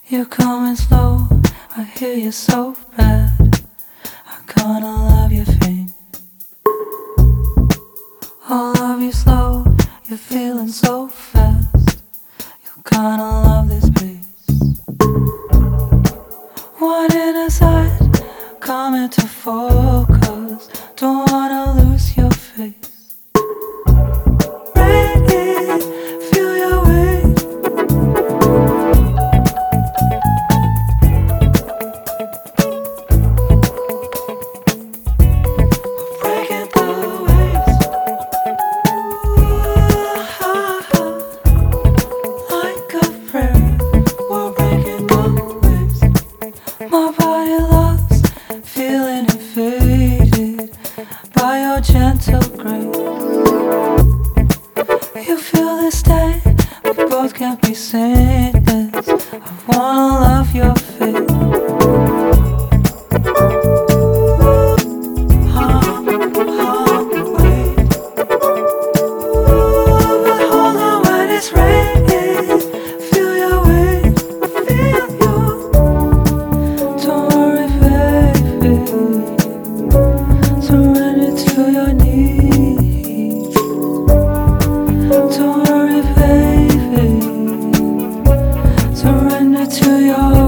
You're coming slow, I hear you so bad. I gonna love you faint. I'll love you slow, you're feeling so fast. You're gonna love this pace. One in a sight, coming to focus. Don't wanna lose your face. Ready, feel your weight. Breaking the waves. Like a prayer, we're breaking the waves. My body loves feeling invaded by your gentle grace. You feel this state, we both can't be saintless. I wanna love your face. Wait. But hold on when it's raining. Feel your weight, feel you. Don't worry, baby. Surrender to your needs. Don't worry, baby. Surrender to your